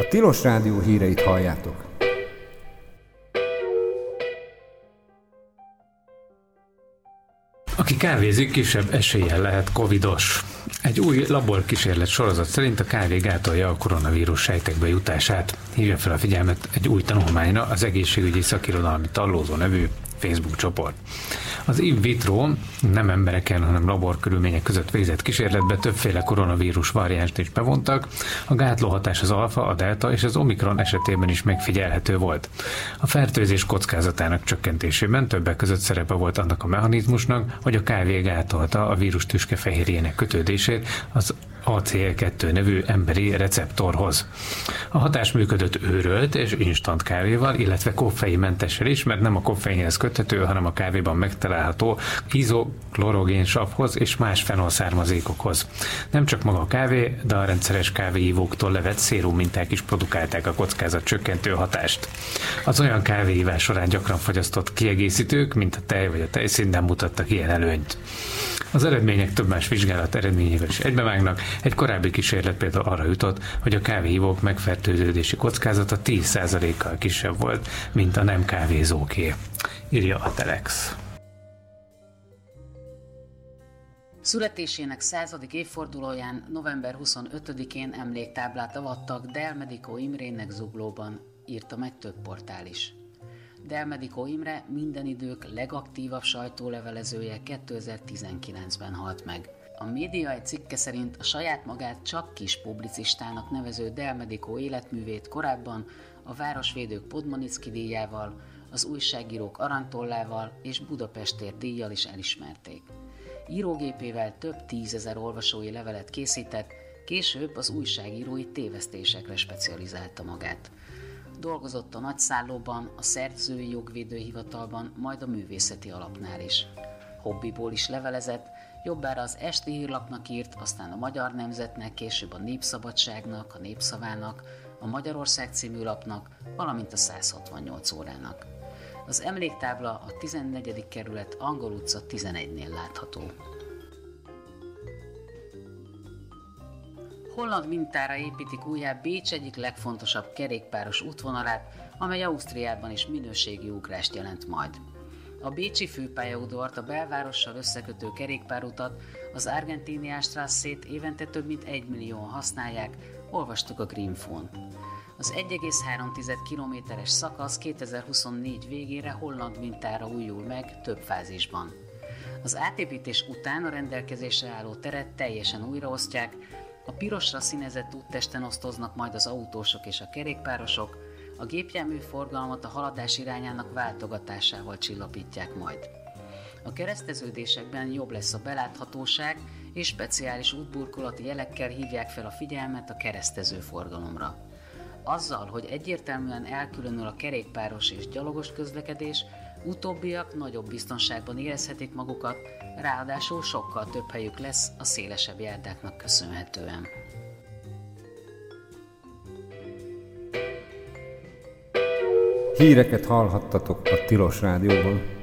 A Tilos Rádió híreit halljátok. Aki kávézik, kisebb eséllyel lehet covidos. Egy új laborkísérlet sorozat szerint a kávé gátolja a koronavírus sejtekbe jutását. Hívja fel a figyelmet egy új tanulmányra az Egészségügyi Szakirodalmi Tallózó nevű Facebook csoport. Az in vitro nem embereken, hanem laborkörülmények között végzett kísérletbe többféle koronavírus variánst is bevontak. A gátló hatás az alfa, a delta és az omikron esetében is megfigyelhető volt. A fertőzés kockázatának csökkentésében többek között szerepe volt annak a mechanizmusnak, hogy a kávé gátolta a vírus tüskefehérjének kötődését az ACE2 nevű emberi receptorhoz. A hatás működött őrölt és instant kávéval, illetve koffeinmentessel is, mert nem a koffeinhez köthető, hanem a kávéban megtalálható izoklorogénsavhoz és más fenolszármazékokhoz. Nem csak maga a kávé, de a rendszeres kávéívóktól levett szérum minták is produkálták a kockázat csökkentő hatást. Az olyan kávéívás során gyakran fogyasztott kiegészítők, mint a tej vagy a tejszín nem mutattak ilyen előnyt. Az eredmények több más vizsgálat eredményével is egybevágnak. Egy korábbi kísérlet például arra jutott, hogy a kávéhívók megfertőződési kockázata 10%-kal kisebb volt, mint a nem kávézóké, írja a Telex. Születésének 100. évfordulóján november 25-én emléktáblát avattak Del Medico Imrének Zuglóban, írta meg több portál is. Del Medico Imre minden idők legaktívabb sajtólevelezője 2019-ben halt meg. A média egy cikke szerint a saját magát csak kis publicistának nevező Del Medico életművét korábban a Városvédők Podmanicki díjával, az Újságírók Aranytollával és Budapestért díjjal is elismerték. Írógépével több 10 000 olvasói levelet készített, később az újságírói tévesztésekre specializálta magát. Dolgozott a Nagyszállóban, a Szerzői Jogvédőhivatalban, majd a Művészeti Alapnál is. Hobbiból is levelezett, jobbára az Esti Hírlapnak írt, aztán a Magyar Nemzetnek, később a Népszabadságnak, a Népszavának, a Magyarország című lapnak, valamint a 168 órának. Az emléktábla a 14. kerület Angol utca 11-nél látható. Holland mintára építik újjá Bécs egyik legfontosabb kerékpáros útvonalát, amely Ausztriában is minőségi ugrást jelent majd. A bécsi főpályaudvart, a belvárossal összekötő kerékpárutat, az Argentiniastrasszét évente több mint 1 millióan használják, olvastuk a Greenfón. Az 1,3 kilométeres szakasz 2024 végére holland mintára újul meg több fázisban. Az átépítés után a rendelkezésre álló teret teljesen újraosztják, a pirosra színezett úttesten osztoznak majd az autósok és a kerékpárosok, a gépjármű forgalmat a haladás irányának váltogatásával csillapítják majd. A kereszteződésekben jobb lesz a beláthatóság, és speciális útburkolati jelekkel hívják fel a figyelmet a keresztező forgalomra. Azzal, hogy egyértelműen elkülönül a kerékpáros és gyalogos közlekedés, utóbbiak nagyobb biztonságban érezhetik magukat, ráadásul sokkal több helyük lesz a szélesebb járdáknak köszönhetően. Híreket hallhattatok a Tilos Rádióban.